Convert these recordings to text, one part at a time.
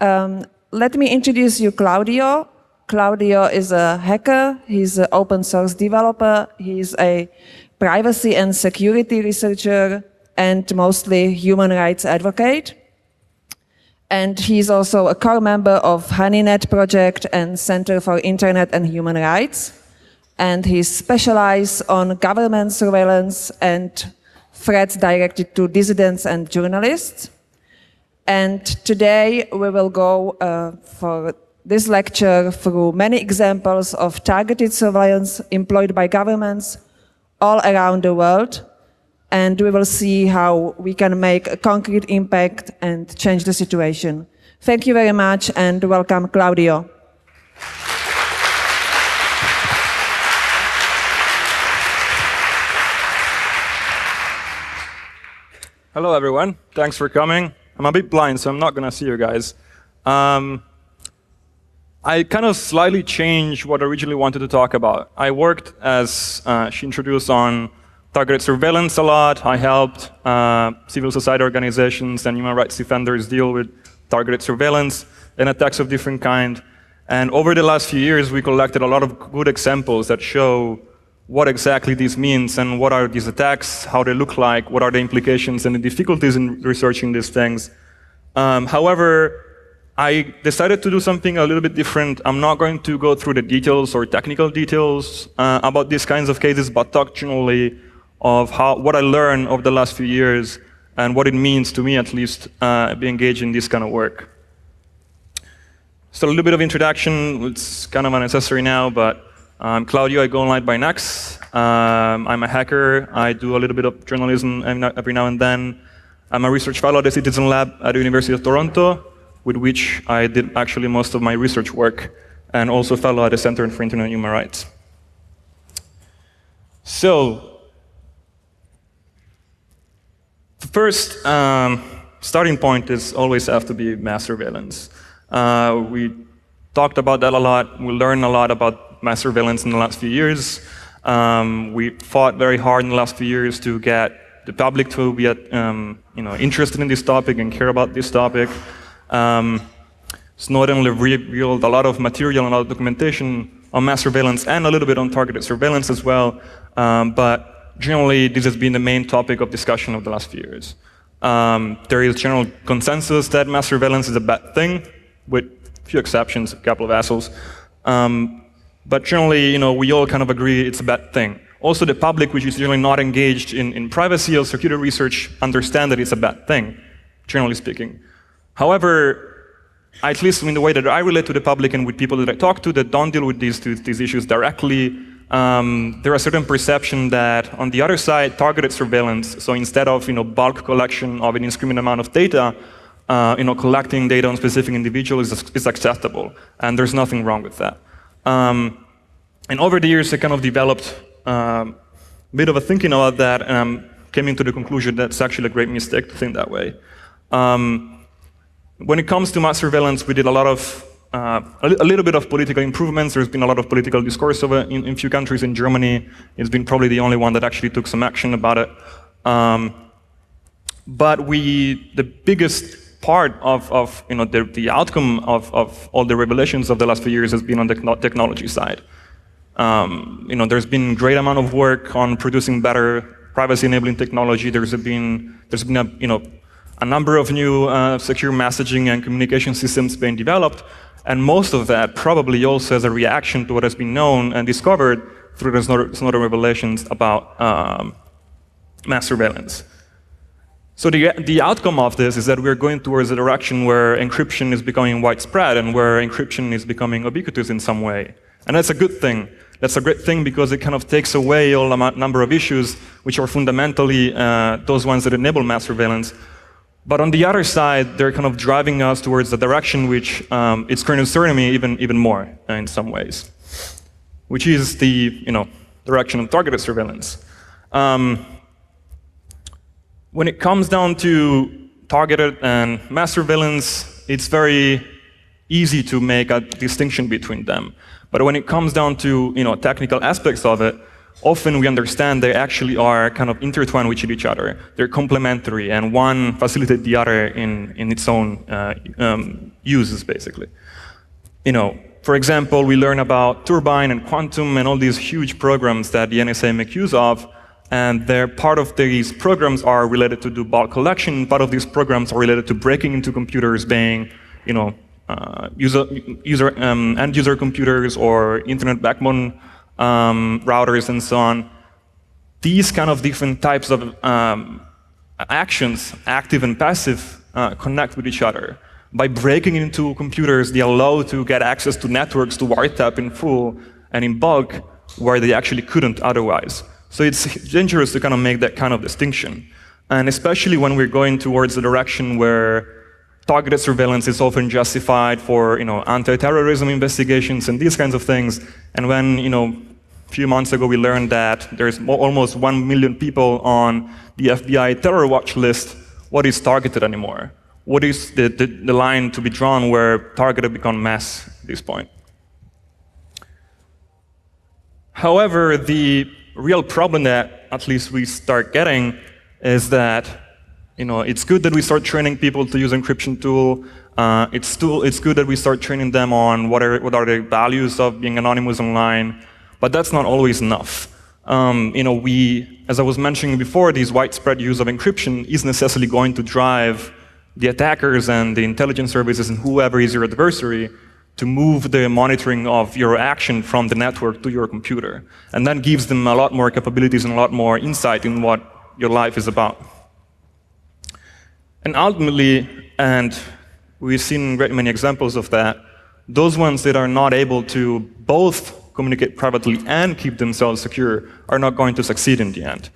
Let me introduce you Claudio. Claudio is a hacker, he's an open source developer, he's a privacy and security researcher, and mostly human rights advocate. And he's also a core member of HoneyNet project and Center for Internet and Human Rights. And he's specialized on government surveillance and threats directed to dissidents and journalists. And today we will go for this lecture through many examples of targeted surveillance employed by governments all around the world. And we will see how we can make a concrete impact and change the situation. Thank you very much and welcome, Claudio. Hello, everyone. Thanks for coming. I'm a bit blind, so I'm not going to see you guys. I kind of slightly changed what I originally wanted to talk about. I worked, as she introduced, on targeted surveillance a lot. I helped civil society organizations and human rights defenders deal with targeted surveillance and attacks of different kind. And over the last few years, we collected a lot of good examples that show what exactly this means and what are these attacks, how they look like, what are the implications and the difficulties in researching these things. However, I decided to do something a little bit different. I'm not going to go through the details or technical details about these kinds of cases, but talk generally of what I learned over the last few years and what it means to me, at least, be engaged in this kind of work. So a little bit of introduction. It's kind of unnecessary now, but I'm Claudio. I go online by Nux. I'm a hacker. I do a little bit of journalism every now and then. I'm a research fellow at the Citizen Lab at the University of Toronto, with which I did actually most of my research work, and also a fellow at the Center for Internet and Human Rights. So, the first starting point is always have to be mass surveillance. We talked about that a lot. We learned a lot about mass surveillance in the last few years. We fought very hard in the last few years to get the public to be interested in this topic and care about this topic. Snowden revealed a lot of material and a lot of documentation on mass surveillance and a little bit on targeted surveillance as well. But generally, this has been the main topic of discussion of the last few years. There is general consensus that mass surveillance is a bad thing, with a few exceptions, a couple of assholes. But generally, we all kind of agree it's a bad thing. Also, the public, which is generally not engaged in privacy or security research, understand that it's a bad thing, generally speaking. However, at least in the way that I relate to the public and with people that I talk to that don't deal with these issues directly, there are certain perception that on the other side, targeted surveillance, so instead of bulk collection of an indiscriminate amount of data, collecting data on specific individuals is acceptable, and there's nothing wrong with that. And over the years, I kind of developed a bit of a thinking about that, and came into the conclusion that's actually a great mistake to think that way. When it comes to mass surveillance, we did a lot of a little bit of political improvements. There's been a lot of political discourse over in a few countries. In Germany, it's been probably the only one that actually took some action about it. But the biggest part of the outcome of all the revelations of the last few years has been on the technology side. There's been a great amount of work on producing better privacy-enabling technology. There's been a number of new secure messaging and communication systems being developed, and most of that probably also as a reaction to what has been known and discovered through the Snowden revelations about mass surveillance. So the outcome of this is that we're going towards a direction where encryption is becoming widespread and where encryption is becoming ubiquitous in some way. And that's a good thing. That's a great thing because it kind of takes away a number of issues which are fundamentally those ones that enable mass surveillance. But on the other side, they're kind of driving us towards a direction which it's concerning me even more in some ways, which is the direction of targeted surveillance. When it comes down to targeted and mass surveillance, it's very easy to make a distinction between them. But when it comes down to technical aspects of it, often we understand they actually are kind of intertwined with each other. They're complementary, and one facilitates the other in its own uses, basically. For example, we learn about Turbine and Quantum and all these huge programs that the NSA make use of, and part of these programs are related to do bulk collection. Part of these programs are related to breaking into computers, being, end user computers or internet backbone routers and so on. These kind of different types of actions, active and passive, connect with each other. By breaking into computers, they allow to get access to networks to wiretap in full and in bulk, where they actually couldn't otherwise. So it's dangerous to kind of make that kind of distinction. And especially when we're going towards the direction where targeted surveillance is often justified for anti-terrorism investigations and these kinds of things. And when a few months ago we learned that there's almost 1 million people on the FBI terror watch list, what is targeted anymore? What is the line to be drawn where targeted become mass at this point? However, the real problem that at least we start getting is that it's good that we start training people to use encryption tool. It's good that we start training them on what are the values of being anonymous online, but that's not always enough. As I was mentioning before, this widespread use of encryption is necessarily going to drive the attackers and the intelligence services and whoever is your adversary to move the monitoring of your action from the network to your computer. And that gives them a lot more capabilities and a lot more insight in what your life is about. And ultimately, and we've seen great many examples of that, those ones that are not able to both communicate privately and keep themselves secure are not going to succeed in the end.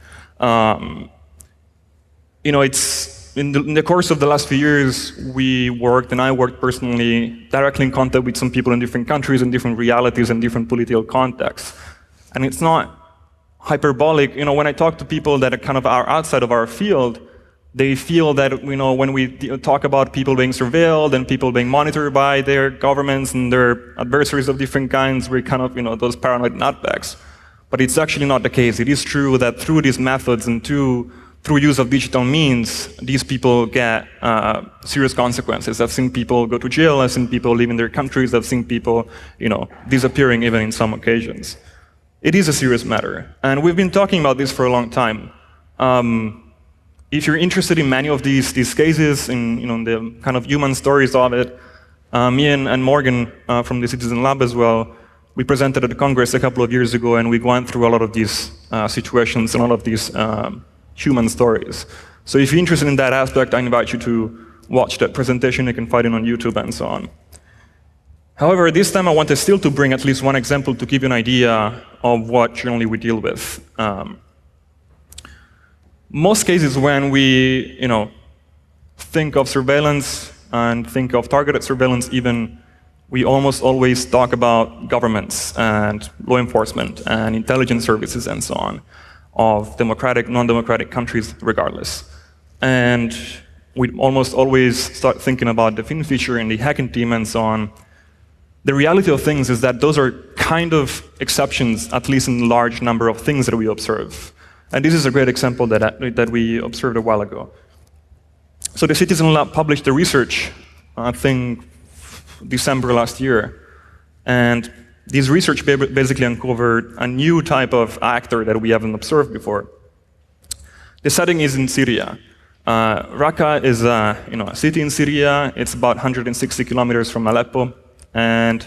In the course of the last few years, I worked personally directly in contact with some people in different countries and different realities and different political contexts. And it's not hyperbolic. When I talk to people that are outside of our field, they feel that when we talk about people being surveilled and people being monitored by their governments and their adversaries of different kinds, we're those paranoid nutbags. But it's actually not the case. It is true that through these methods and through use of digital means, these people get serious consequences. I've seen people go to jail, I've seen people leaving their countries, I've seen people disappearing even in some occasions. It is a serious matter, and we've been talking about this for a long time. If you're interested in many of these cases, in the kind of human stories of it, me and Morgan from the Citizen Lab as well, we presented at the Congress a couple of years ago, and we went through a lot of these situations and all of these human stories. So if you're interested in that aspect, I invite you to watch that presentation. You can find it on YouTube and so on. However, this time I wanted still to bring at least one example to give you an idea of what generally we deal with. Most cases when we think of surveillance and think of targeted surveillance even, we almost always talk about governments and law enforcement and intelligence services and so on, of democratic, non-democratic countries regardless. And we almost always start thinking about the Finfisher and the hacking team and so on. The reality of things is that those are kind of exceptions, at least in a large number of things that we observe. And this is a great example that we observed a while ago. So the Citizen Lab published the research, I think, December last year. And this research basically uncovered a new type of actor that we haven't observed before. The setting is in Syria. Raqqa is a city in Syria. It's about 160 kilometers from Aleppo. And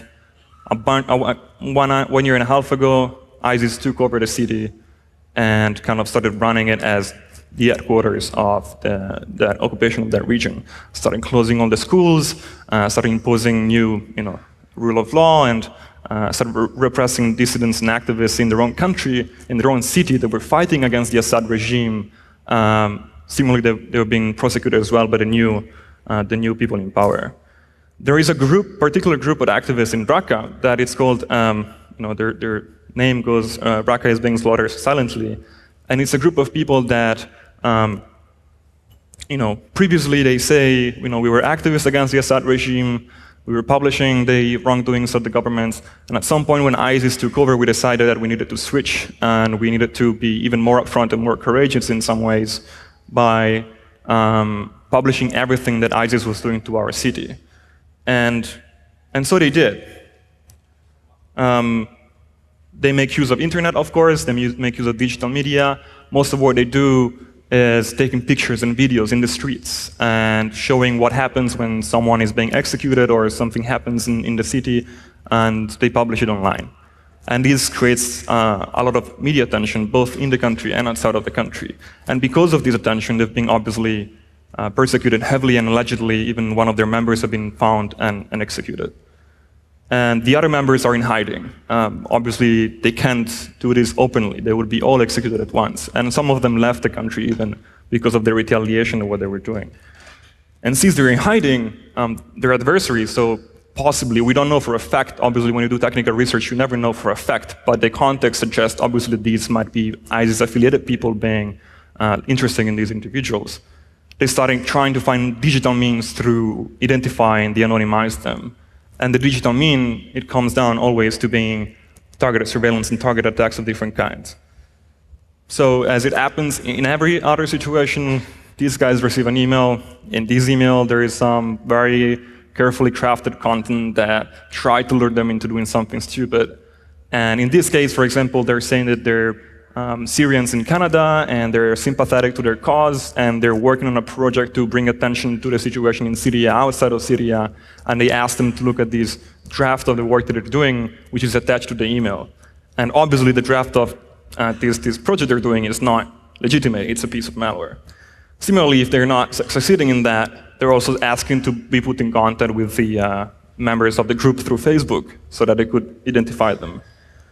1 year and a half ago, ISIS took over the city and kind of started running it as the headquarters of the occupation of that region. Started closing all the schools, started imposing new rule of law, and started repressing dissidents and activists in their own country, in their own city that were fighting against the Assad regime. Similarly, they were being prosecuted as well by the new people in power. There is a particular group of activists in Raqqa that it's called, their name goes, Raqqa is being slaughtered silently. And it's a group of people that, previously they say, we were activists against the Assad regime, We were publishing the wrongdoings of the governments, and at some point when ISIS took over, we decided that we needed to switch, and we needed to be even more upfront and more courageous in some ways by publishing everything that ISIS was doing to our city. And so they did. They make use of internet, of course, they make use of digital media. Most of what they do is taking pictures and videos in the streets and showing what happens when someone is being executed or something happens in the city, and they publish it online. And this creates a lot of media attention, both in the country and outside of the country. And because of this attention, they've been obviously persecuted heavily, and allegedly even one of their members have been found and executed. And the other members are in hiding. Obviously, they can't do this openly. They would be all executed at once. And some of them left the country even because of the retaliation of what they were doing. And since they're in hiding, their adversaries, so possibly, we don't know for a fact, obviously when you do technical research, you never know for a fact, but the context suggests obviously these might be ISIS-affiliated people being interested in these individuals. They started trying to find digital means through identifying, de-anonymize them. And the digital mean, it comes down always to being targeted surveillance and targeted attacks of different kinds. So as it happens in every other situation, these guys receive an email. In this email, there is some very carefully crafted content that try to lure them into doing something stupid. And in this case, for example, they're saying that they're Syrians in Canada, and they're sympathetic to their cause, and they're working on a project to bring attention to the situation in Syria, outside of Syria, and they ask them to look at this draft of the work that they're doing, which is attached to the email. And obviously the draft of this project they're doing is not legitimate, it's a piece of malware. Similarly, if they're not succeeding in that, they're also asking to be put in contact with the members of the group through Facebook, so that they could identify them.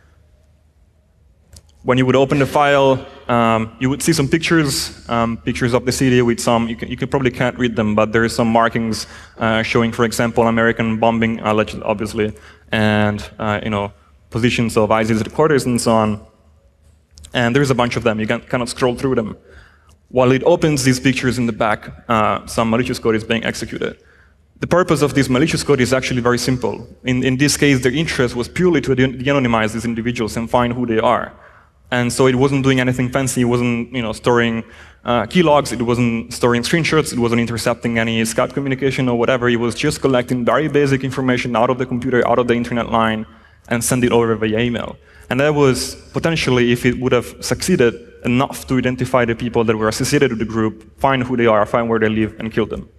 When you would open the file, you would see some pictures of the city with some, you probably can't read them, but there are some markings showing, for example, American bombing, allegedly, obviously, and positions of ISIS headquarters and so on. And there's a bunch of them, you can kind of scroll through them. While it opens these pictures in the back, some malicious code is being executed. The purpose of this malicious code is actually very simple. In this case, their interest was purely to de-anonymize these individuals and find who they are. And so it wasn't doing anything fancy, it wasn't storing key logs, it wasn't storing screenshots, it wasn't intercepting any Skype communication or whatever, it was just collecting very basic information out of the computer, out of the internet line, and send it over via email. And that was potentially, if it would have succeeded, enough to identify the people that were associated with the group, find who they are, find where they live, and kill them.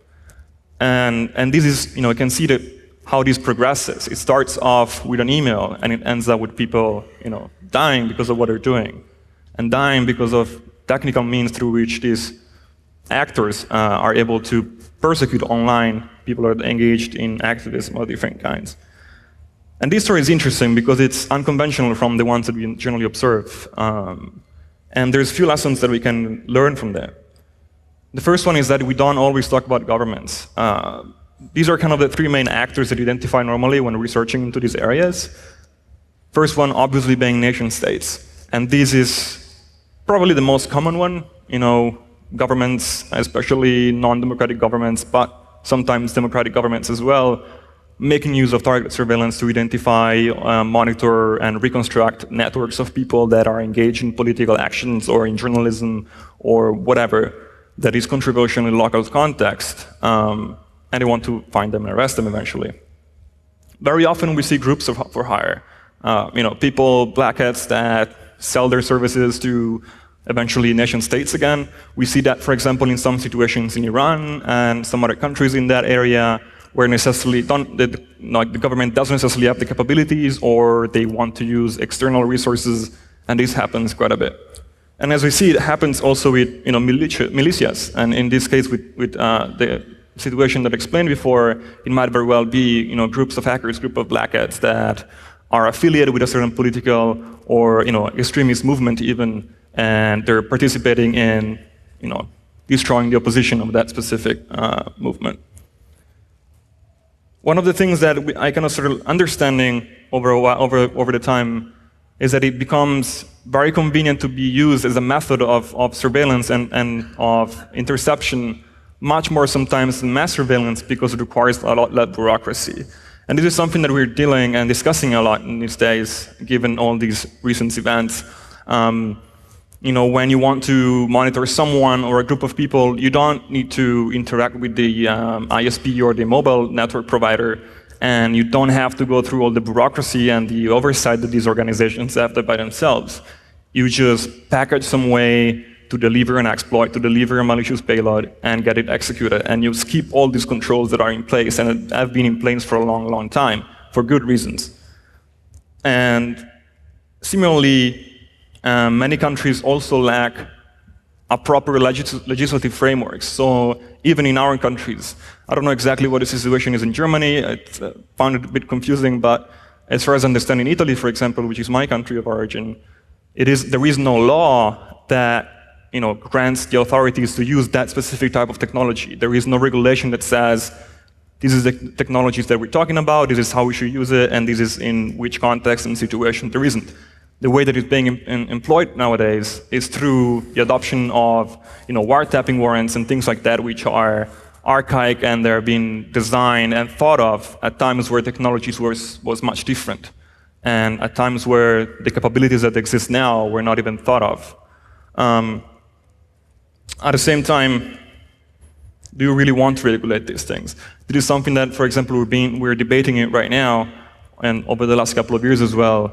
And this is, you can see that how this progresses. It starts off with an email, and it ends up with people, dying because of what they're doing, and dying because of technical means through which these actors are able to persecute online people who are engaged in activism of different kinds. And this story is interesting because it's unconventional from the ones that we generally observe. And there's a few lessons that we can learn from that. The first one is that we don't always talk about governments. These are kind of the three main actors that you identify normally when researching into these areas. First one, obviously, being nation states. And this is probably the most common one. Governments, especially non-democratic governments, but sometimes democratic governments as well, making use of target surveillance to identify, monitor, and reconstruct networks of people that are engaged in political actions or in journalism or whatever that is controversial in local context. And they want to find them and arrest them eventually. Very often we see groups for hire. People, black hats that sell their services to eventually nation states again. We see that, for example, in some situations in Iran and some other countries in that area where the government doesn't necessarily have the capabilities, or they want to use external resources, and this happens quite a bit. And as we see, it happens also with militias, and in this case with the situation that I explained before, it might very well be groups of hackers, group of black hats that are affiliated with a certain political or extremist movement even, and they're participating in destroying the opposition of that specific movement. One of the things that I kind of started understanding over the time is that it becomes very convenient to be used as a method of surveillance and of interception much more sometimes than mass surveillance because it requires a lot less bureaucracy. And this is something that we're dealing and discussing a lot in these days, given all these recent events. When you want to monitor someone or a group of people, you don't need to interact with the ISP or the mobile network provider, and you don't have to go through all the bureaucracy and the oversight that these organizations have by themselves. You just package some way to deliver an exploit, to deliver a malicious payload, and get it executed. And you skip all these controls that are in place and have been in place for a long, long time, for good reasons. And similarly, many countries also lack a proper legislative framework. So even in our countries, I don't know exactly what the situation is in Germany. I found it a bit confusing, but as far as I understand, in Italy, for example, which is my country of origin, there is no law that grants the authorities to use that specific type of technology. There is no regulation that says, this is the technologies that we're talking about, this is how we should use it, and this is in which context and situation. There isn't. The way that it's being employed nowadays is through the adoption of wiretapping warrants and things like that, which are archaic, and they're being designed and thought of at times where technologies was much different, and at times where the capabilities that exist now were not even thought of. At the same time, do you really want to regulate these things? This is something that, for example, we're debating it right now, and over the last couple of years as well,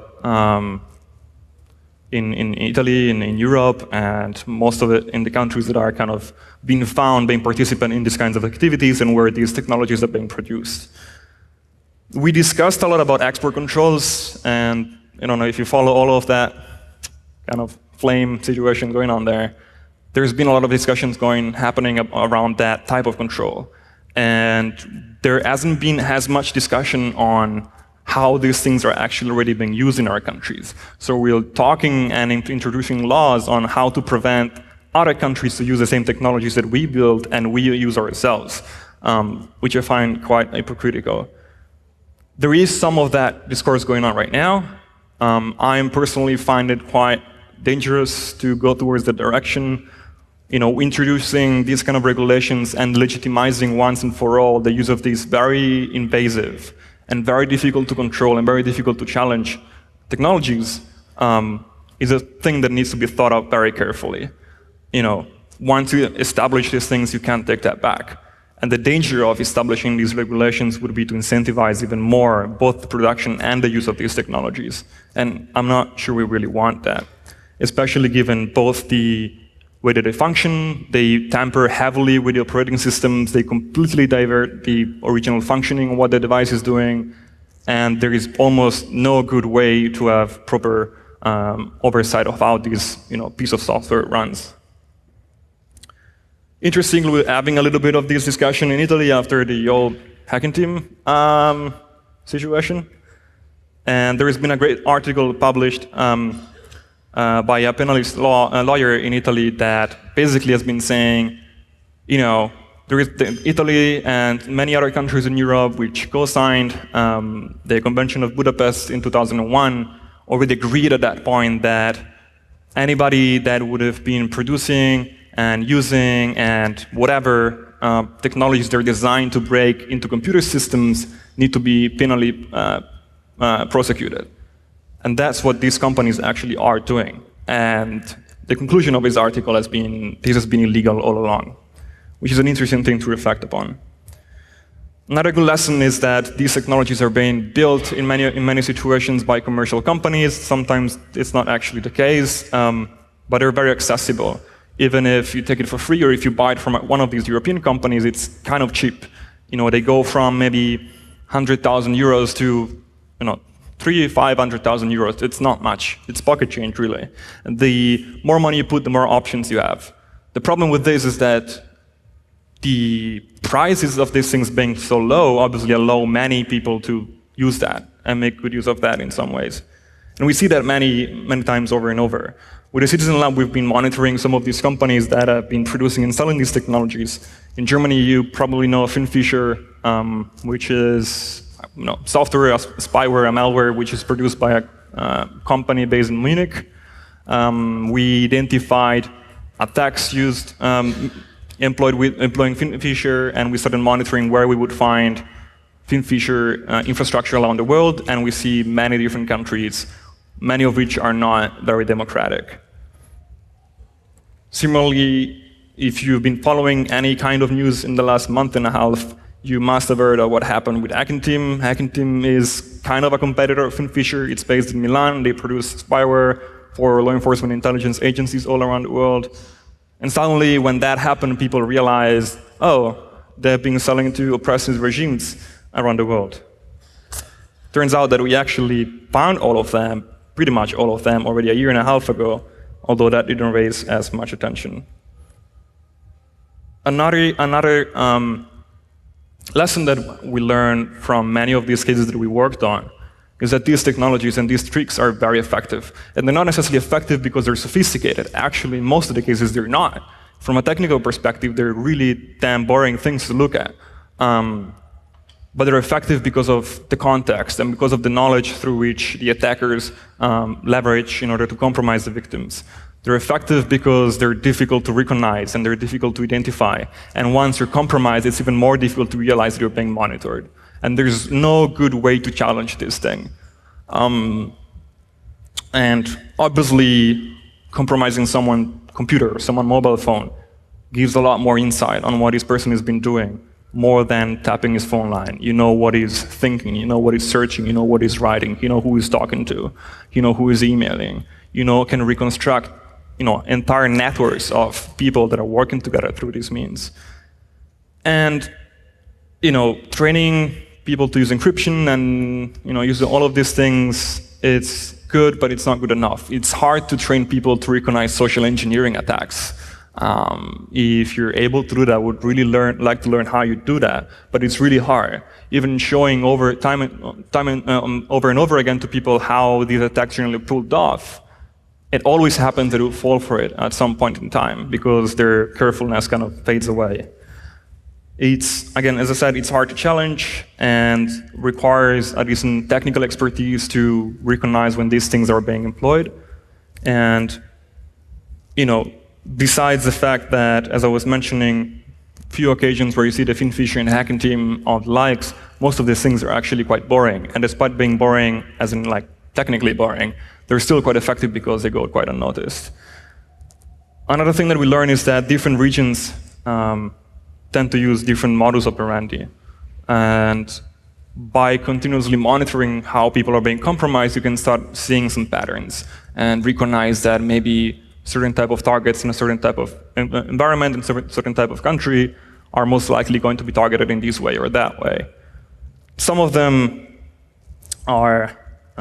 in Italy, in Europe, and most of it in the countries that are kind of being participant in these kinds of activities and where these technologies are being produced. We discussed a lot about export controls, and I don't know if you follow all of that kind of flame situation going on there. There's been a lot of discussions happening around that type of control. And there hasn't been as much discussion on how these things are actually already being used in our countries. So we're talking and introducing laws on how to prevent other countries to use the same technologies that we build and we use ourselves, which I find quite hypocritical. There is some of that discourse going on right now. I personally find it quite dangerous to go towards that direction. Introducing these kind of regulations and legitimizing once and for all the use of these very invasive and very difficult to control and very difficult to challenge technologies is a thing that needs to be thought out very carefully. Once you establish these things, you can't take that back. And the danger of establishing these regulations would be to incentivize even more both the production and the use of these technologies. And I'm not sure we really want that, especially given both the way that they function, they tamper heavily with the operating systems, they completely divert the original functioning of what the device is doing, and there is almost no good way to have proper oversight of how this piece of software runs. Interestingly, we're having a little bit of this discussion in Italy after the old hacking team situation, and there has been a great article published by a penalist lawyer in Italy that basically has been saying, there is Italy and many other countries in Europe which co-signed the Convention of Budapest in 2001 already agreed at that point that anybody that would have been producing and using and whatever technologies they're designed to break into computer systems need to be penally prosecuted. And that's what these companies actually are doing. And the conclusion of his article has been, this has been illegal all along, which is an interesting thing to reflect upon. Another good lesson is that these technologies are being built in many situations by commercial companies. Sometimes it's not actually the case, but they're very accessible. Even if you take it for free or if you buy it from one of these European companies, it's kind of cheap. They go from maybe 100,000 euros to 500,000 euros. It's not much. It's pocket change, really. And the more money you put, the more options you have. The problem with this is that the prices of these things being so low obviously allow many people to use that and make good use of that in some ways. And we see that many times over and over. With the Citizen Lab, we've been monitoring some of these companies that have been producing and selling these technologies. In Germany, you probably know FinFisher, which is software, spyware, and malware, which is produced by a company based in Munich. We identified attacks used employing FinFisher, and we started monitoring where we would find FinFisher infrastructure around the world, and we see many different countries, many of which are not very democratic. Similarly, if you've been following any kind of news in the last month and a half, you must have heard of what happened with Hacking-Team. Hacking-Team is kind of a competitor of FinFisher. It's based in Milan. They produce spyware for law enforcement intelligence agencies all around the world. And suddenly, when that happened, people realized, oh, they've been selling to oppressive regimes around the world. Turns out that we actually found all of them, pretty much all of them, already a year and a half ago, although that didn't raise as much attention. Another lesson that we learned from many of these cases that we worked on is that these technologies and these tricks are very effective. And they're not necessarily effective because they're sophisticated. Actually, in most of the cases, they're not. From a technical perspective, they're really damn boring things to look at. But they're effective because of the context and because of the knowledge through which the attackers leverage in order to compromise the victims. They're effective because they're difficult to recognize and they're difficult to identify. And once you're compromised, it's even more difficult to realize that you're being monitored. And there's no good way to challenge this thing. And obviously, compromising someone's computer or someone's mobile phone gives a lot more insight on what this person has been doing, more than tapping his phone line. You know what he's thinking, you know what he's searching, you know what he's writing, you know who he's talking to, you know who he's emailing, you know, can reconstruct, you know, entire networks of people that are working together through these means. And, you know, training people to use encryption and, you know, using all of these things, it's good, but it's not good enough. It's hard to train people to recognize social engineering attacks. If you're able to do that, I would really like to learn how you do that, but it's really hard. Even showing over and over again to people how these attacks generally pulled off, it always happens that it will fall for it at some point in time because their carefulness kind of fades away. It's, again, as I said, it's hard to challenge and requires a decent technical expertise to recognize when these things are being employed. And, you know, besides the fact that, as I was mentioning, few occasions where you see the FinFisher and Hacking-Team of likes, most of these things are actually quite boring. And despite being boring, as in like technically boring, they're still quite effective because they go quite unnoticed. Another thing that we learn is that different regions tend to use different modus operandi. And by continuously monitoring how people are being compromised, you can start seeing some patterns and recognize that maybe certain type of targets in a certain type of environment, in a certain type of country, are most likely going to be targeted in this way or that way. Some of them are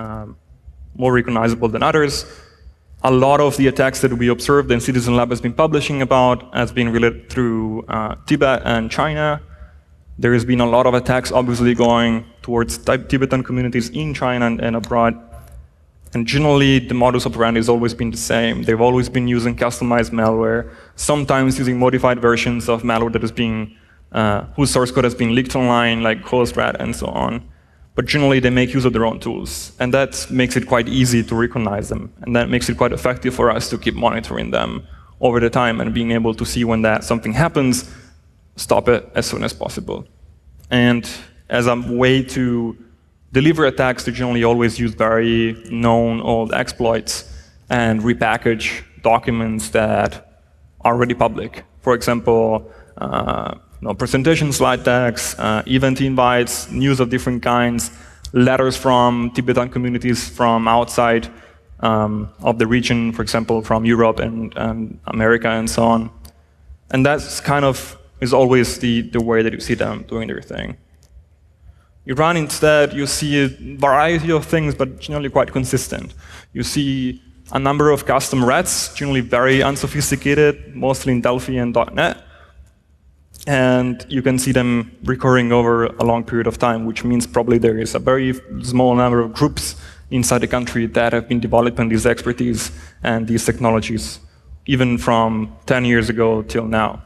more recognizable than others. A lot of the attacks that we observed and Citizen Lab has been publishing about has been related through Tibet and China. There has been a lot of attacks obviously going towards Tibetan communities in China and abroad. And generally, the modus operandi has always been the same. They've always been using customized malware, sometimes using modified versions of malware that is being, whose source code has been leaked online, like Hostrat and so on. But generally, they make use of their own tools. And that makes it quite easy to recognize them. And that makes it quite effective for us to keep monitoring them over the time and being able to see when that something happens, stop it as soon as possible. And as a way to deliver attacks, they generally always use very known old exploits and repackage documents that are already public. For example, presentation slide decks, event invites, news of different kinds, letters from Tibetan communities from outside of the region, for example, from Europe and America and so on. And that's kind of is always the way that you see them doing their thing. Iran, instead, you see a variety of things, but generally quite consistent. You see a number of custom rats, generally very unsophisticated, mostly in Delphi and .NET. And you can see them recurring over a long period of time, which means probably there is a very small number of groups inside the country that have been developing this expertise and these technologies, even from 10 years ago till now.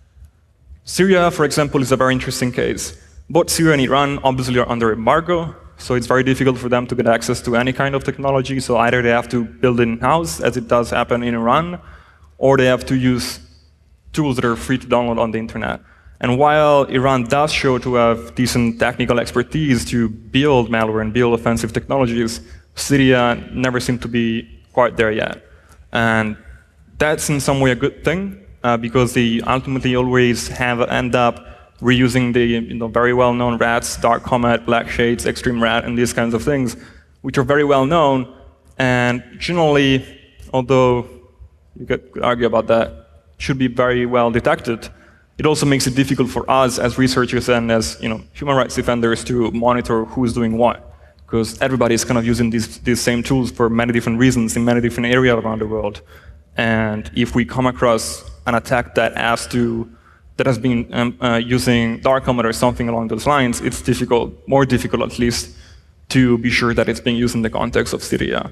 Syria, for example, is a very interesting case. Both Syria and Iran obviously are under embargo, so it's very difficult for them to get access to any kind of technology. So either they have to build it in-house, as it does happen in Iran, or they have to use tools that are free to download on the internet. And while Iran does show to have decent technical expertise to build malware and build offensive technologies, Syria never seemed to be quite there yet. And that's in some way a good thing, because they ultimately always end up reusing the very well-known rats, Dark Comet, Black Shades, Extreme Rat, and these kinds of things, which are very well known. And generally, although you could argue about that, should be very well detected, it also makes it difficult for us as researchers and as human rights defenders to monitor who's doing what, because everybody is kind of using these same tools for many different reasons in many different areas around the world. And if we come across an attack that has been using Dark Comet or something along those lines, it's difficult, more difficult at least, to be sure that it's being used in the context of Syria.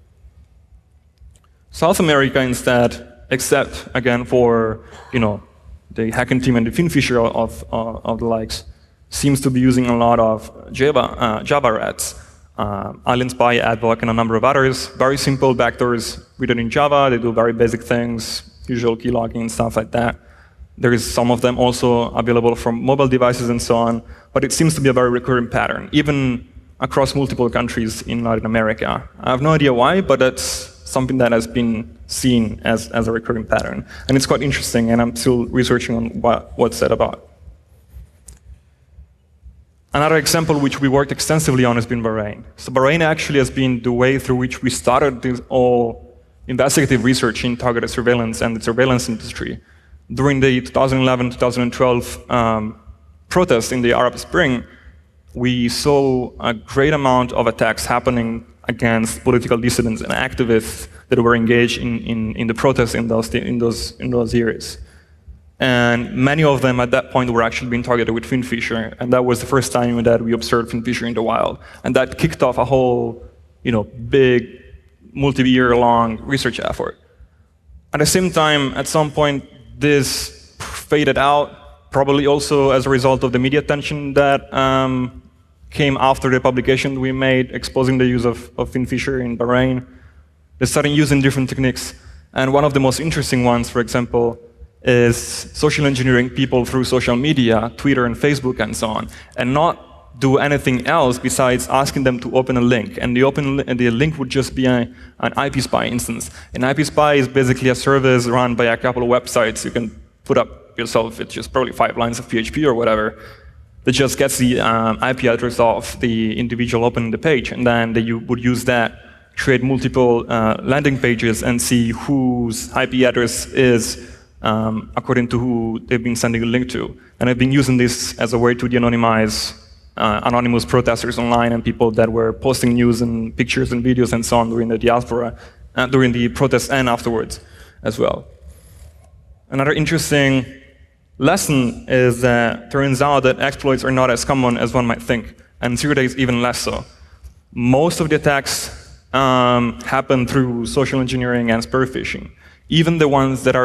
South America instead, except again for the hacking team and the FinFisher of the likes, seems to be using a lot of Java rats. Island Spy, Adblock, and a number of others. Very simple backdoors written in Java. They do very basic things, usual keylogging and stuff like that. There is some of them also available from mobile devices and so on, but it seems to be a very recurring pattern, even across multiple countries in Latin America. I have no idea why, but that's something that has been seen as a recurring pattern. And it's quite interesting, and I'm still researching on what's that about. Another example which we worked extensively on has been Bahrain. So Bahrain actually has been the way through which we started this all investigative research in targeted surveillance and the surveillance industry. During the 2011-2012 protests in the Arab Spring, we saw a great amount of attacks happening against political dissidents and activists that were engaged in the protests in those years. And many of them at that point were actually being targeted with FinFisher, and that was the first time that we observed FinFisher in the wild. And that kicked off a whole, big, multi-year-long research effort. At the same time, at some point, this faded out, probably also as a result of the media attention that came after the publication we made exposing the use of FinFisher in Bahrain. They started using different techniques, and one of the most interesting ones, for example, is social engineering people through social media, Twitter and Facebook and so on, and not do anything else besides asking them to open a link. And the link would just be an IP Spy instance. An IP Spy is basically a service run by a couple of websites you can put up yourself. It's just probably 5 lines of PHP or whatever that just gets the IP address of the individual opening the page, and then you would use that, create multiple landing pages and see whose IP address is according to who they've been sending a link to. And I've been using this as a way to de-anonymize anonymous protesters online and people that were posting news and pictures and videos and so on during the diaspora, during the protests and afterwards as well. Another interesting lesson is that turns out that exploits are not as common as one might think, and zero day is even less so. Most of the attacks happen through social engineering and spear phishing. Even the ones that are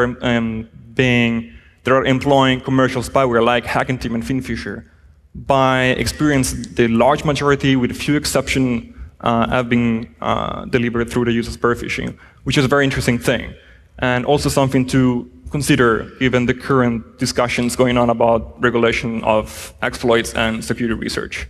employing commercial spyware like Hacking Team and FinFisher, by experience, the large majority, with few exceptions, have been delivered through the use of spear phishing, which is a very interesting thing, and also something to consider given the current discussions going on about regulation of exploits and security research.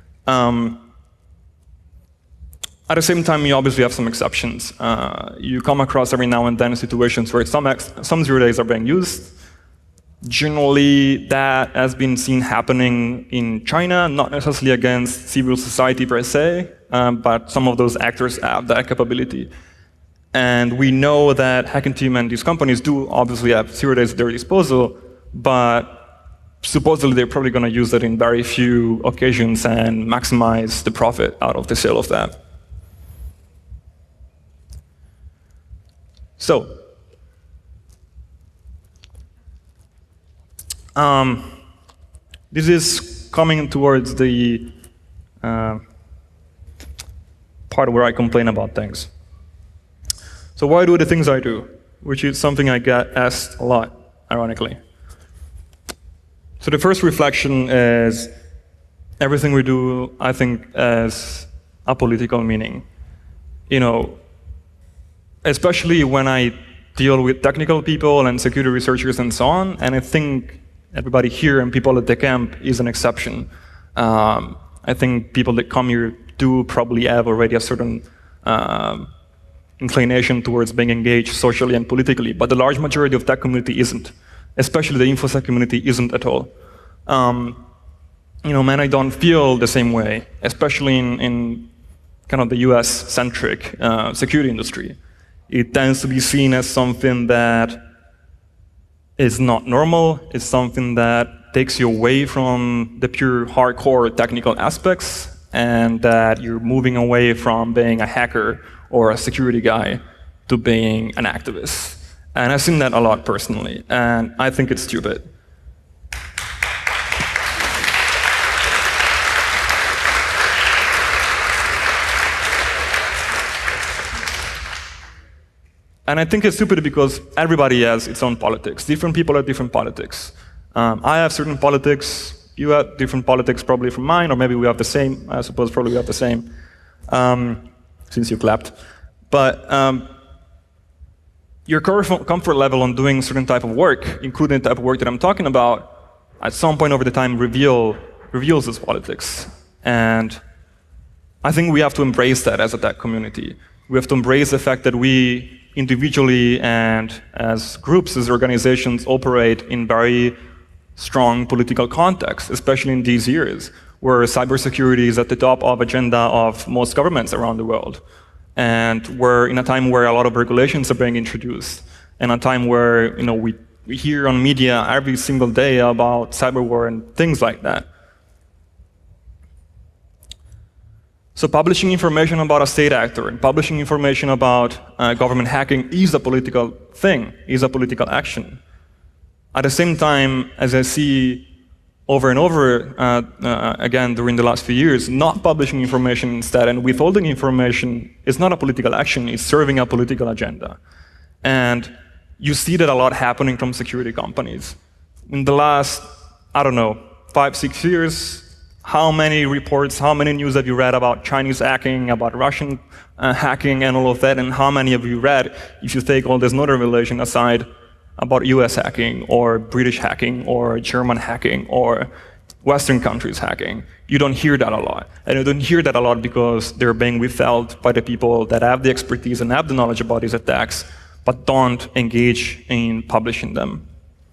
At the same time, you obviously have some exceptions. You come across every now and then situations where some zero days are being used. Generally, that has been seen happening in China, not necessarily against civil society per se, but some of those actors have that capability. And we know that Hacking Team and these companies do obviously have zero days at their disposal, but supposedly they're probably going to use that in very few occasions and maximize the profit out of the sale of that. So, this is coming towards the part where I complain about things. So why do the things I do? Which is something I get asked a lot, ironically. So the first reflection is, everything we do, I think, has a political meaning. You know, especially when I deal with technical people and security researchers and so on, and I think everybody here and people at the camp is an exception. I think people that come here do probably have already a certain inclination towards being engaged socially and politically, but the large majority of that community isn't, especially the InfoSec community isn't at all. You know, man, I don't feel the same way, especially in kind of the US-centric security industry. It tends to be seen as something that is not normal. It's something that takes you away from the pure hardcore technical aspects, and that you're moving away from being a hacker or a security guy to being an activist. And I've seen that a lot personally, and I think it's stupid. And I think it's stupid because everybody has its own politics. Different people have different politics. I have certain politics, you have different politics probably from mine, or maybe we have the same. I suppose probably we have the same, since you clapped. But your comfort level on doing certain type of work, including the type of work that I'm talking about, at some point over the time reveals this politics. And I think we have to embrace that as a tech community. We have to embrace the fact that we individually and as groups, as organizations, operate in very strong political contexts, especially in these years, where cybersecurity is at the top of agenda of most governments around the world. And we're in a time where a lot of regulations are being introduced, and a time where we hear on media every single day about cyber war and things like that. So publishing information about a state actor and publishing information about government hacking is a political thing, is a political action. At the same time, as I see over and over again during the last few years, not publishing information instead and withholding information is not a political action, it's serving a political agenda. And you see that a lot happening from security companies. In the last, 5, 6 years, how many reports, how many news have you read about Chinese hacking, about Russian hacking and all of that, and how many have you read, if you take all this Northern relation aside, about US hacking, or British hacking, or German hacking, or Western countries hacking? You don't hear that a lot. And you don't hear that a lot because they're being withheld by the people that have the expertise and have the knowledge about these attacks, but don't engage in publishing them.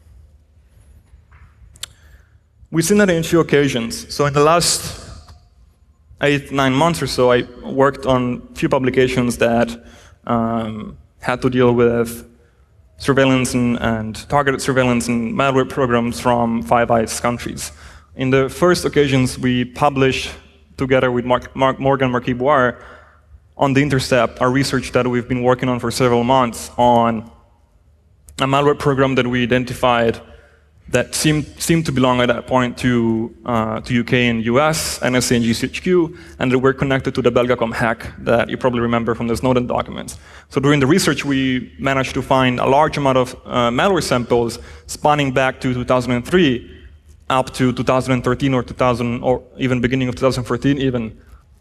We've seen that in a few occasions. So in the last 8, 9 months or so, I worked on a few publications that had to deal with surveillance and targeted surveillance and malware programs from Five Eyes countries. In the first occasions, we published, together with Morgan Marquis-Boire, on The Intercept, our research that we've been working on for several months on a malware program that we identified that seemed to belong at that point to UK and US, NSA and GCHQ, and that were connected to the Belgacom hack that you probably remember from the Snowden documents. So during the research, we managed to find a large amount of malware samples spanning back to 2003 up to 2013 or 2000, or even beginning of 2014 even.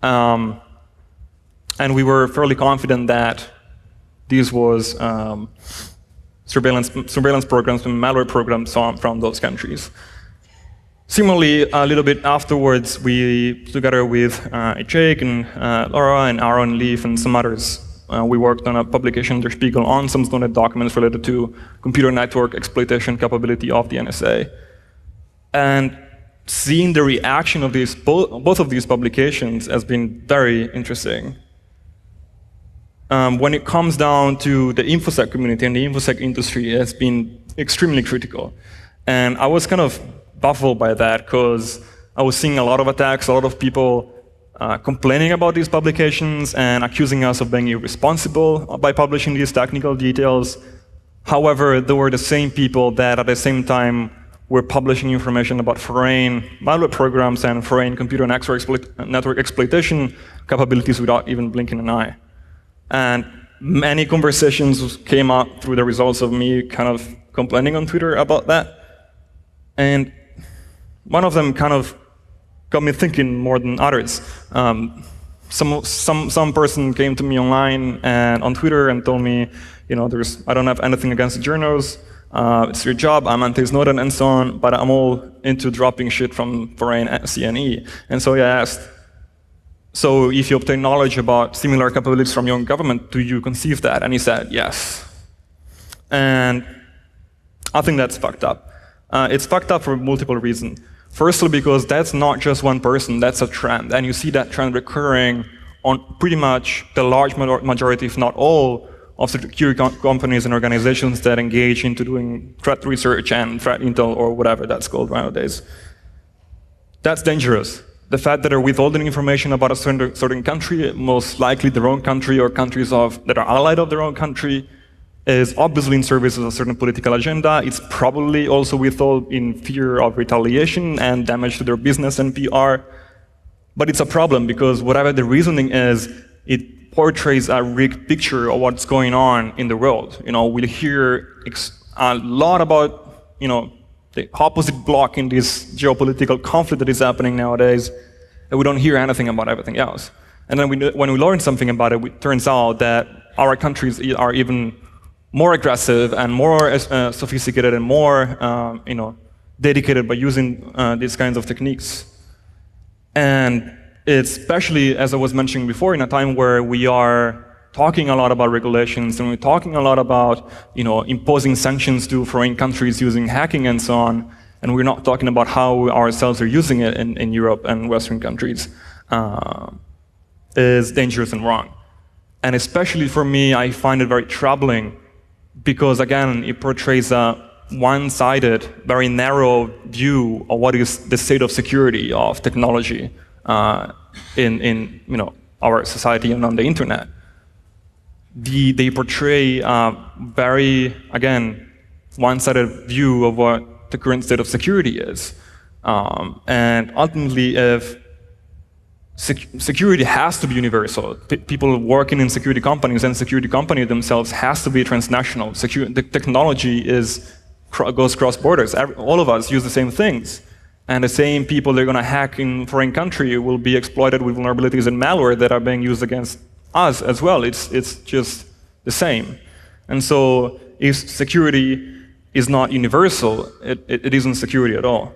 And we were fairly confident that this was surveillance programs and malware programs from those countries. Similarly, a little bit afterwards, we, together with Jake and Laura and Aaron Leaf and some others, we worked on a publication in Der Spiegel on some Snowden documents related to computer network exploitation capability of the NSA. And seeing the reaction of both of these publications has been very interesting. When it comes down to the InfoSec community and the InfoSec industry, it has been extremely critical. And I was kind of baffled by that because I was seeing a lot of attacks, a lot of people complaining about these publications and accusing us of being irresponsible by publishing these technical details. However, there were the same people that at the same time were publishing information about foreign malware programs and foreign computer network exploitation capabilities without even blinking an eye. And many conversations came up through the results of me kind of complaining on Twitter about that. And one of them kind of got me thinking more than others. Some person came to me online and on Twitter and told me, I don't have anything against the journals. It's your job. I'm anti-Snowden and so on, but I'm all into dropping shit from foreign CNE. And so I asked, so if you obtain knowledge about similar capabilities from your own government, do you conceive that? And he said, yes. And I think that's fucked up. It's fucked up for multiple reasons. Firstly, because that's not just one person, that's a trend. And you see that trend recurring on pretty much the large majority, if not all, of security companies and organizations that engage into doing threat research and threat intel or whatever that's called nowadays. That's dangerous. The fact that they're withholding information about a certain country, most likely their own country or countries that are allied of their own country, is obviously in service of a certain political agenda. It's probably also withheld in fear of retaliation and damage to their business and PR. But it's a problem because whatever the reasoning is, it portrays a rigged picture of what's going on in the world. We'll hear a lot about, the opposite block in this geopolitical conflict that is happening nowadays, and we don't hear anything about everything else. And then when we learn something about it, it turns out that our countries are even more aggressive and more sophisticated and more, dedicated by using these kinds of techniques. And it's especially, as I was mentioning before, in a time where we are talking a lot about regulations and we're talking a lot about, imposing sanctions to foreign countries using hacking and so on, and we're not talking about how we ourselves are using it in Europe and Western countries, is dangerous and wrong. And especially for me, I find it very troubling because, again, it portrays a one-sided, very narrow view of what is the state of security of technology in our society and on the internet. They portray a very, again, one-sided view of what the current state of security is. And ultimately, if security has to be universal. People working in security companies and security companies themselves has to be transnational. The technology goes cross borders. All of us use the same things. And the same people they're going to hack in foreign country will be exploited with vulnerabilities and malware that are being used against us as well. It's just the same. And so if security is not universal, it isn't security at all.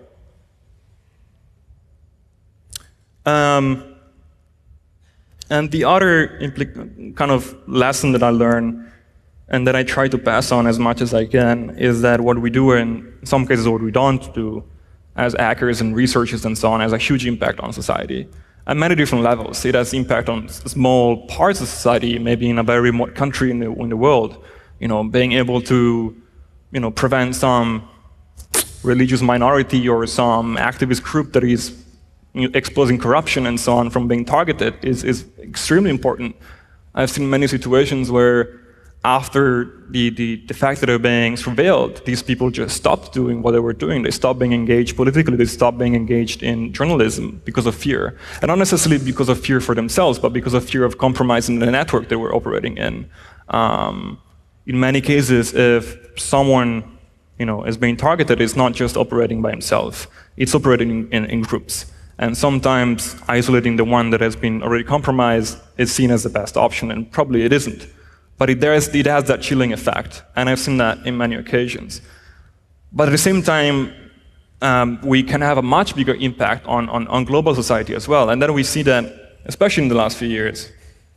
And the other kind of lesson that I learned and that I try to pass on as much as I can is that what we do, in some cases what we don't do, as hackers and researchers and so on, has a huge impact on society at many different levels. It has impact on small parts of society, maybe in a very remote country in the world. Being able to, prevent some religious minority or some activist group that is exposing corruption and so on from being targeted is extremely important. I've seen many situations where after the fact that they're being surveilled, these people just stopped doing what they were doing. They stopped being engaged politically, they stopped being engaged in journalism because of fear. And not necessarily because of fear for themselves, but because of fear of compromising the network they were operating in. In many cases, if someone is being targeted, it's not just operating by himself, it's operating in groups. And sometimes isolating the one that has been already compromised is seen as the best option, and probably it isn't. But it has that chilling effect, and I've seen that in many occasions. But at the same time, we can have a much bigger impact on global society as well. And then we see that, especially in the last few years.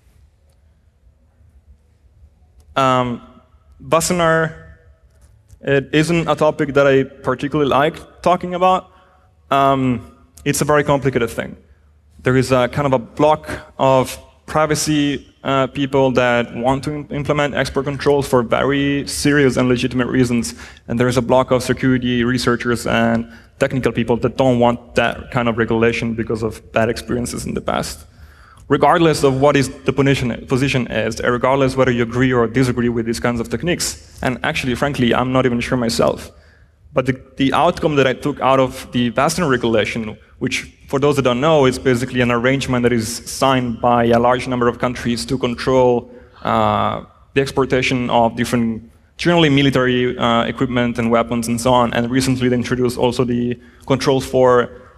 Wassenaar, it isn't a topic that I particularly like talking about. It's a very complicated thing. There is a kind of a block of privacy people that want to implement export controls for very serious and legitimate reasons, and there is a block of security researchers and technical people that don't want that kind of regulation because of bad experiences in the past. Regardless of what is the position is, regardless whether you agree or disagree with these kinds of techniques, and actually, frankly, I'm not even sure myself. But the outcome that I took out of the Wassenaar regulation, which, for those that don't know, is basically an arrangement that is signed by a large number of countries to control the exportation of different, generally military equipment and weapons and so on. And recently they introduced also the controls for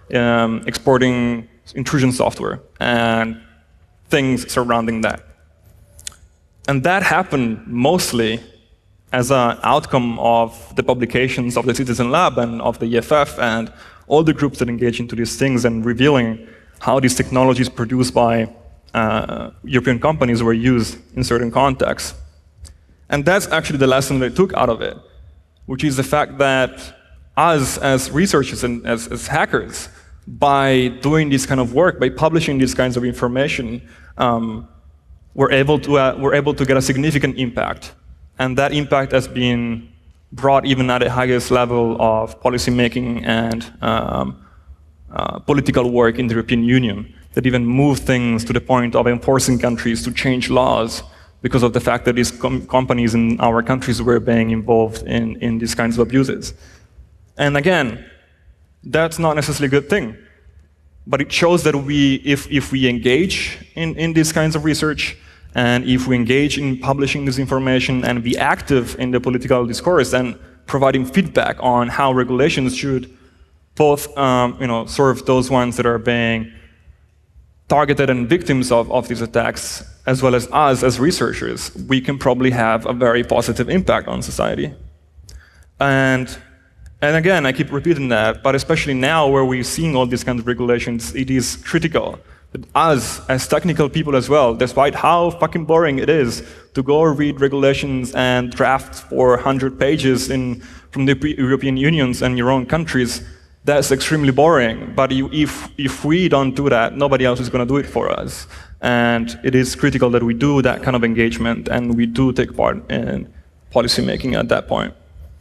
exporting intrusion software and things surrounding that. And that happened mostly as an outcome of the publications of the Citizen Lab and of the EFF and all the groups that engage into these things and revealing how these technologies produced by European companies were used in certain contexts. And that's actually the lesson that I took out of it, which is the fact that us as researchers and as hackers, by doing this kind of work, by publishing these kinds of information, we're able to get a significant impact. And that impact has been brought even at the highest level of policymaking and political work in the European Union, that even moved things to the point of enforcing countries to change laws because of the fact that these companies in our countries were being involved in these kinds of abuses. And again, that's not necessarily a good thing. But it shows that if we engage in these kinds of research, and if we engage in publishing this information and be active in the political discourse and providing feedback on how regulations should both serve those ones that are being targeted and victims of these attacks, as well as us as researchers, we can probably have a very positive impact on society. And again, I keep repeating that, but especially now where we're seeing all these kinds of regulations, it is critical that us, as technical people as well, despite how fucking boring it is to go read regulations and drafts for 100 pages from the European Unions and your own countries, that's extremely boring. But if we don't do that, nobody else is going to do it for us. And it is critical that we do that kind of engagement and we do take part in policy making at that point.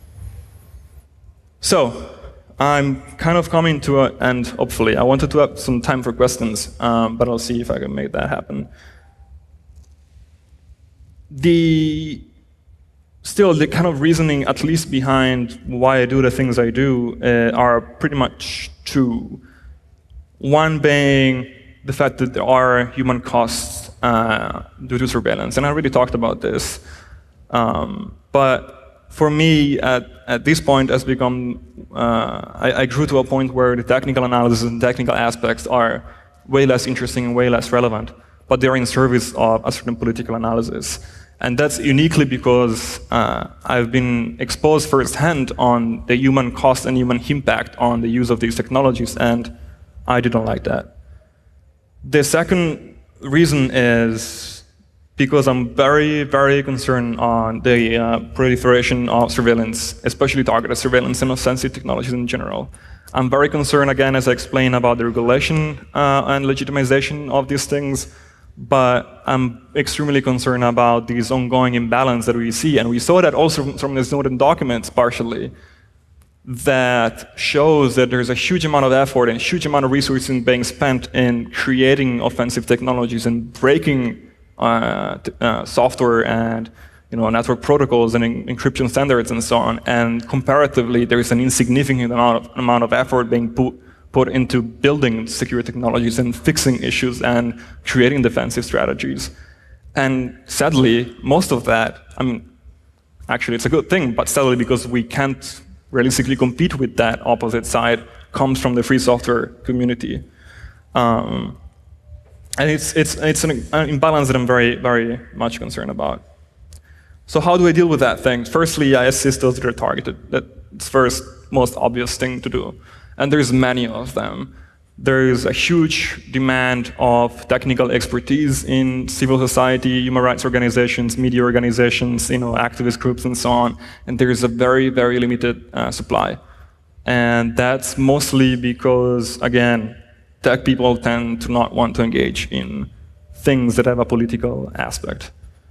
So, I'm kind of coming to an end, hopefully. I wanted to have some time for questions, but I'll see if I can make that happen. Still, the kind of reasoning, at least behind why I do the things I do, are pretty much two. One being the fact that there are human costs due to surveillance, and I already talked about this. But for me, at this point, has become, I grew to a point where the technical analysis and technical aspects are way less interesting and way less relevant, but they're in service of a certain political analysis. And that's uniquely because I've been exposed firsthand on the human cost and human impact on the use of these technologies, and I didn't like that. The second reason is because I'm very, very concerned on the proliferation of surveillance, especially targeted surveillance and of sensitive technologies in general. I'm very concerned, again, as I explained, about the regulation and legitimization of these things, but I'm extremely concerned about this ongoing imbalance that we see, and we saw that also from the Snowden documents, partially, that shows that there's a huge amount of effort and a huge amount of resources being spent in creating offensive technologies and breaking software and network protocols and encryption standards and so on, and comparatively there is an insignificant amount of effort being put into building secure technologies and fixing issues and creating defensive strategies. And sadly, most of that, actually it's a good thing, but sadly because we can't realistically compete with that opposite side, comes from the free software community. And it's an imbalance that I'm very, very much concerned about. So how do I deal with that thing? Firstly, I assist those that are targeted. That's the first, most obvious thing to do. And there's many of them. There is a huge demand of technical expertise in civil society, human rights organizations, media organizations, activist groups and so on. And there is a very, very limited supply. And that's mostly because, again, tech people tend to not want to engage in things that have a political aspect.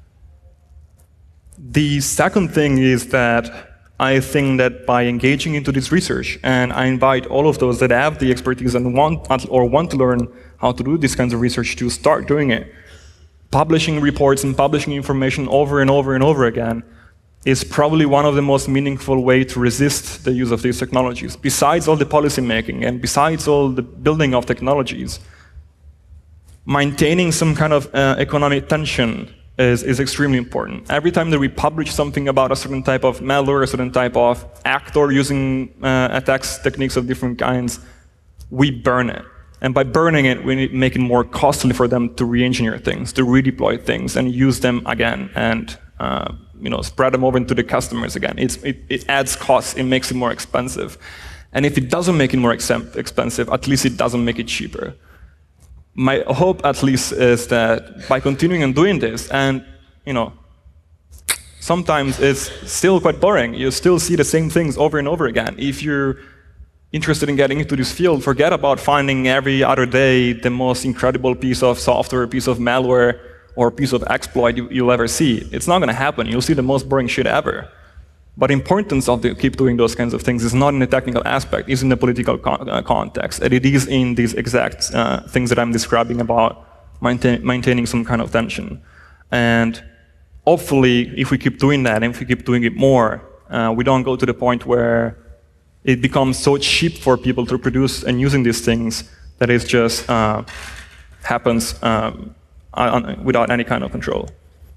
The second thing is that I think that by engaging into this research, and I invite all of those that have the expertise and want to learn how to do these kinds of research to start doing it, publishing reports and publishing information over and over and over again is probably one of the most meaningful ways to resist the use of these technologies. Besides all the policy making and besides all the building of technologies, maintaining some kind of economic tension is extremely important. Every time that we publish something about a certain type of malware, a certain type of actor using attacks techniques of different kinds, we burn it. And by burning it, we make it more costly for them to re-engineer things, to redeploy things, and use them again, and spread them over into the customers again. It adds costs, it makes it more expensive. And if it doesn't make it more expensive, at least it doesn't make it cheaper. My hope, at least, is that by continuing and doing this, and sometimes it's still quite boring. You still see the same things over and over again. If you're interested in getting into this field, forget about finding every other day the most incredible piece of software, piece of malware, or piece of exploit you'll ever see. It's not going to happen. You'll see the most boring shit ever. But the importance of keep doing those kinds of things is not in the technical aspect, it's in the political context. And it is in these exact things that I'm describing about maintaining some kind of tension. And hopefully, if we keep doing that, and if we keep doing it more, we don't go to the point where it becomes so cheap for people to produce and using these things that it just happens without any kind of control.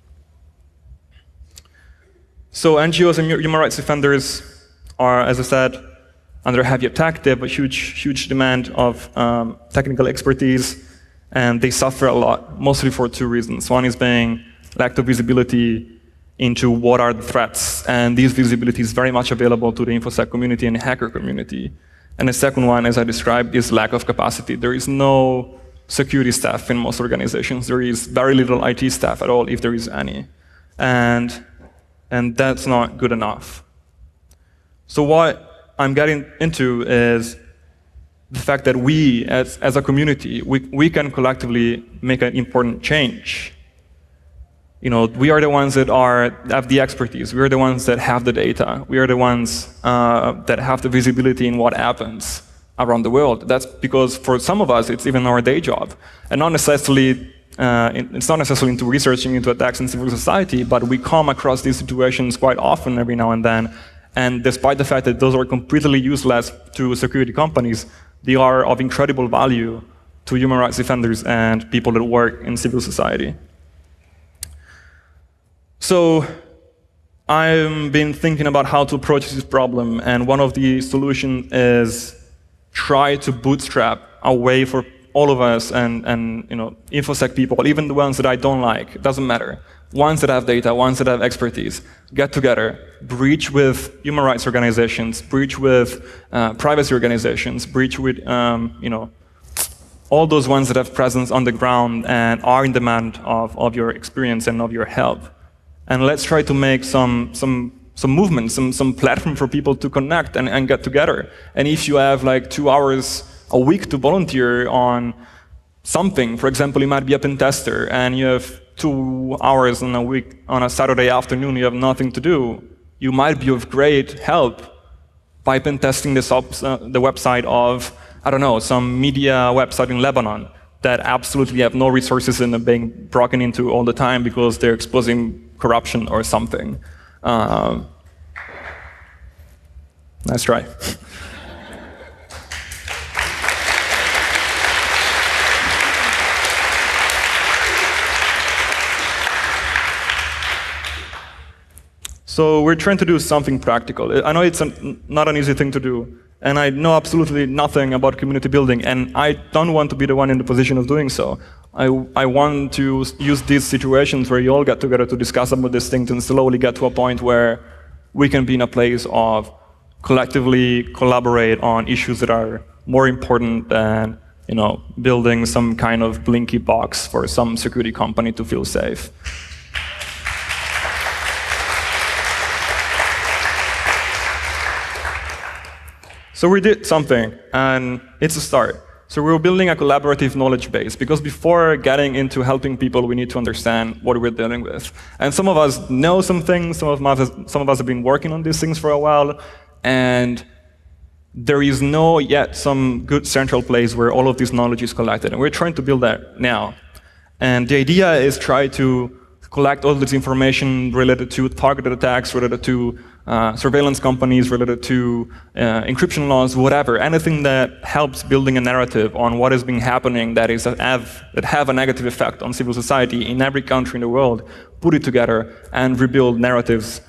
So NGOs and human rights defenders are, as I said, under heavy attack. They have a huge demand of technical expertise, and they suffer a lot, mostly for two reasons. One is being lack of visibility into what are the threats, and this visibility is very much available to the InfoSec community and the hacker community. And the second one, as I described, is lack of capacity. There is no security staff in most organizations. There is very little IT staff at all, if there is any. And that's not good enough. So what I'm getting into is the fact that we, as a community, we can collectively make an important change. We are the ones that have the expertise. We are the ones that have the data. We are the ones that have the visibility in what happens around the world. That's because for some of us, it's even our day job. And not necessarily, it's not necessarily into researching into attacks in civil society, but we come across these situations quite often every now and then. And despite the fact that those are completely useless to security companies, they are of incredible value to human rights defenders and people that work in civil society. So I've been thinking about how to approach this problem, and one of the solutions is try to bootstrap a way for all of us and InfoSec people, even the ones that I don't like, it doesn't matter. Ones that have data, ones that have expertise, get together, breach with human rights organizations, breach with privacy organizations, breach with all those ones that have presence on the ground and are in demand of your experience and of your help. And let's try to make some movement, some platform for people to connect and get together. And if you have like 2 hours a week to volunteer on something, for example, you might be a pen tester, and you have 2 hours in a week on a Saturday afternoon, you have nothing to do, you might be of great help by pen testing the website of, I don't know, some media website in Lebanon that absolutely have no resources and are being broken into all the time because they're exposing corruption or something. Nice try. So we're trying to do something practical. I know it's not an easy thing to do, and I know absolutely nothing about community building, and I don't want to be the one in the position of doing so. I want to use these situations where you all get together to discuss about these things and slowly get to a point where we can be in a place of collectively collaborate on issues that are more important than building some kind of blinky box for some security company to feel safe. So we did something, and it's a start. So we were building a collaborative knowledge base, because before getting into helping people, we need to understand what we're dealing with. And some of us know some things, some of us have been working on these things for a while, and there is no yet some good central place where all of this knowledge is collected, and we're trying to build that now. And the idea is try to collect all this information related to targeted attacks, related to surveillance companies, related to encryption laws, whatever, anything that helps building a narrative on what has been happening that have a negative effect on civil society in every country in the world, put it together and rebuild narratives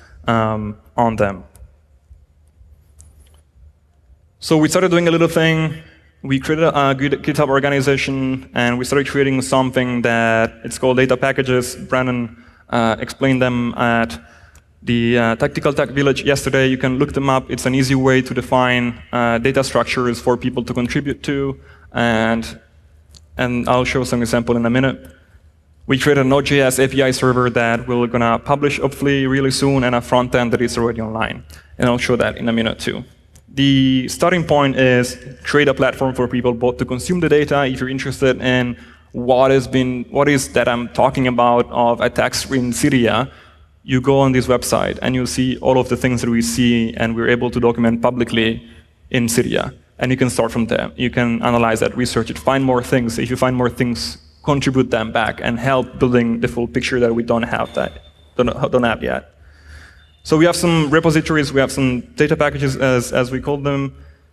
on them. So we started doing a little thing we created a GitHub organization, and we started creating something that it's called data packages. Brandon explained them at the Tactical Tech Village yesterday. You can look them up. It's an easy way to define data structures for people to contribute to, and I'll show some example in a minute. We created a Node.js API server that we're going to publish hopefully really soon, and a front end that is already online. And I'll show that in a minute too. The starting point is create a platform for people both to consume the data. If you're interested in what is that I'm talking about of attacks in Syria, you go on this website and you'll see all of the things that we see and we're able to document publicly in Syria. And you can start from there. You can analyze that, research it, find more things. If you find more things, contribute them back and help building the full picture that we don't have yet. So we have some repositories, we have some data packages, as we call them.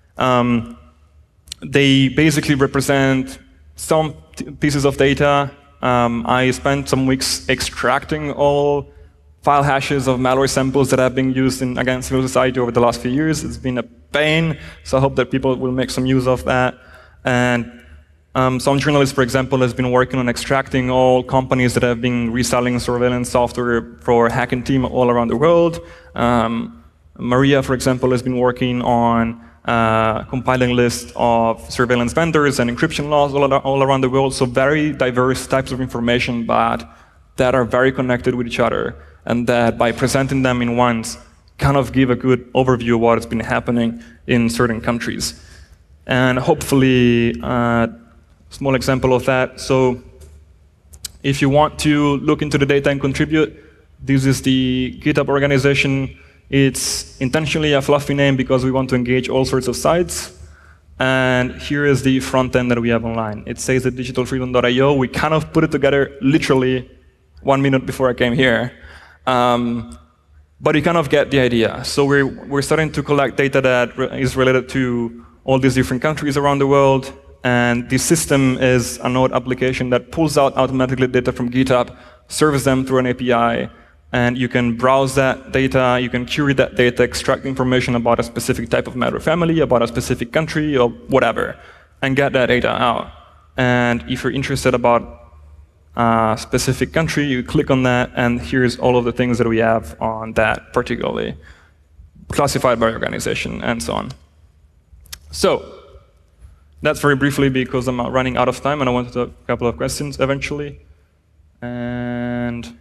They basically represent some pieces of data. I spent some weeks extracting all file hashes of malware samples that have been used against civil society over the last few years. It's been a pain, so I hope that people will make some use of that. And some journalists, for example, has been working on extracting all companies that have been reselling surveillance software for hacking team all around the world. Maria, for example, has been working on compiling a list of surveillance vendors and encryption laws all around the world. So very diverse types of information, but that are very connected with each other, and that by presenting them in once, kind of give a good overview of what has been happening in certain countries. And hopefully, small example of that. So if you want to look into the data and contribute, this is the GitHub organization. It's intentionally a fluffy name because we want to engage all sorts of sites. And here is the front end that we have online. It says at digitalfreedom.io. We kind of put it together literally 1 minute before I came here. But you kind of get the idea. So we're starting to collect data that is related to all these different countries around the world. And the system is a Node application that pulls out automatically data from GitHub, serves them through an API, and you can browse that data, you can query that data, extract information about a specific type of malware family, about a specific country, or whatever, and get that data out. And if you're interested about a specific country, you click on that, and here's all of the things that we have on that particularly, classified by organization, and so on. So, that's very briefly because I'm running out of time and I wanted a couple of questions eventually. And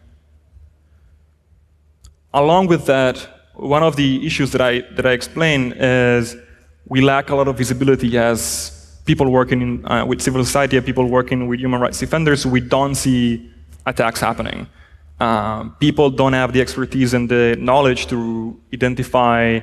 along with that, one of the issues that I explain is we lack a lot of visibility as people working with civil society and people working with human rights defenders. We don't see attacks happening. People don't have the expertise and the knowledge to identify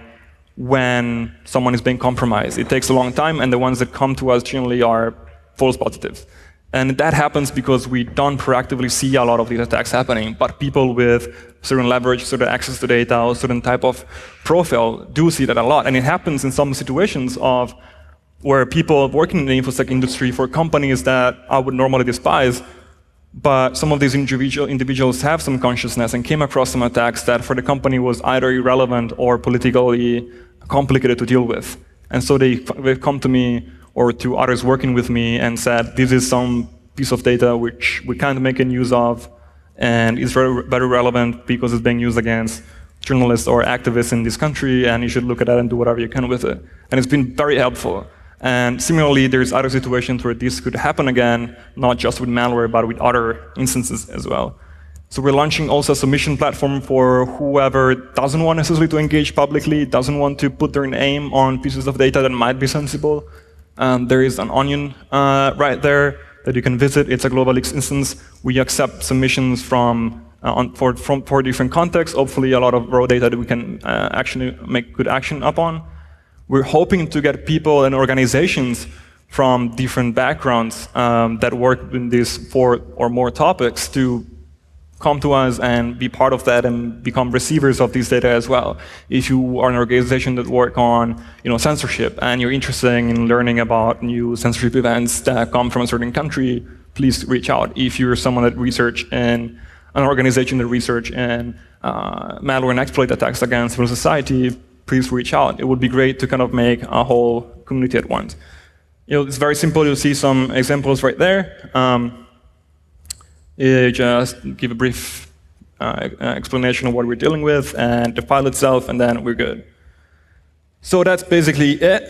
when someone is being compromised. It takes a long time, and the ones that come to us generally are false positives. And that happens because we don't proactively see a lot of these attacks happening, but people with certain leverage, certain access to data, or certain type of profile do see that a lot. And it happens in some situations of where people working in the InfoSec industry for companies that I would normally despise, but some of these individuals have some consciousness and came across some attacks that for the company was either irrelevant or politically complicated to deal with. And so they've come to me or to others working with me and said, this is some piece of data which we can't make any use of, and it's very relevant because it's being used against journalists or activists in this country, and you should look at that and do whatever you can with it. And it's been very helpful. And similarly, there's other situations where this could happen again, not just with malware, but with other instances as well. So we're launching also a submission platform for whoever doesn't want necessarily to engage publicly, doesn't want to put their name on pieces of data that might be sensible. There is an Onion right there that you can visit. It's a GlobalX instance. We accept submissions from four different contexts, hopefully a lot of raw data that we can actually make good action upon. We're hoping to get people and organizations from different backgrounds that work in these 4 or more topics to come to us and be part of that and become receivers of this data as well. If you are an organization that work on censorship and you're interested in learning about new censorship events that come from a certain country, please reach out. If you're someone that research in an organization that research in malware and exploit attacks against civil society, please reach out. It would be great to kind of make a whole community at once. It's very simple. You'll see some examples right there. You just give a brief explanation of what we're dealing with and the file itself, and then we're good. So that's basically it.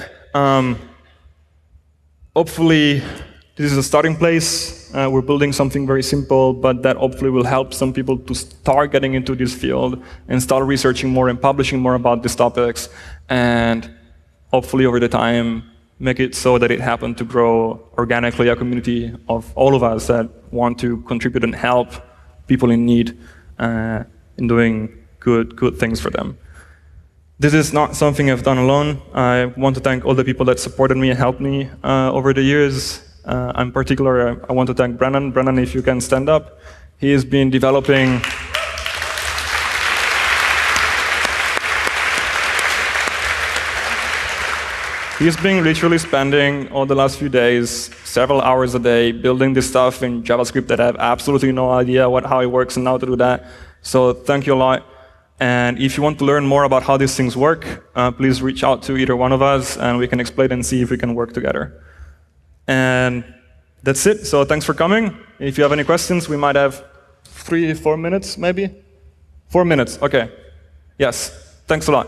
Hopefully, this is a starting place. We're building something very simple, but that hopefully will help some people to start getting into this field and start researching more and publishing more about these topics, and hopefully over the time make it so that it happens to grow organically, a community of all of us that want to contribute and help people in need in doing good things for them. This is not something I've done alone. I want to thank all the people that supported me and helped me over the years. In particular, I want to thank Brennan. Brennan, if you can stand up. He has been developing He's been literally spending all the last few days, several hours a day, building this stuff in JavaScript that I have absolutely no idea how it works and how to do that. So thank you a lot. And if you want to learn more about how these things work, please reach out to either one of us, and we can explain and see if we can work together. And that's it. So thanks for coming. If you have any questions, we might have 3-4 minutes, maybe? 4 minutes, OK. Yes, thanks a lot.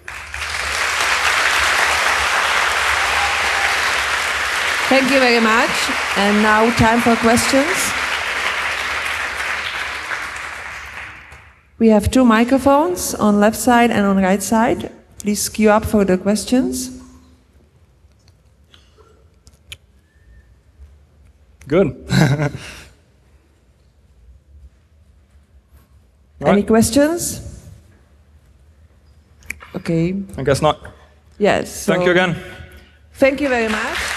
Thank you very much. And now time for questions. We have 2 microphones on left side and on right side. Please queue up for the questions. Good. Any questions? OK. I guess not. Yes. Thank you again. Thank you very much.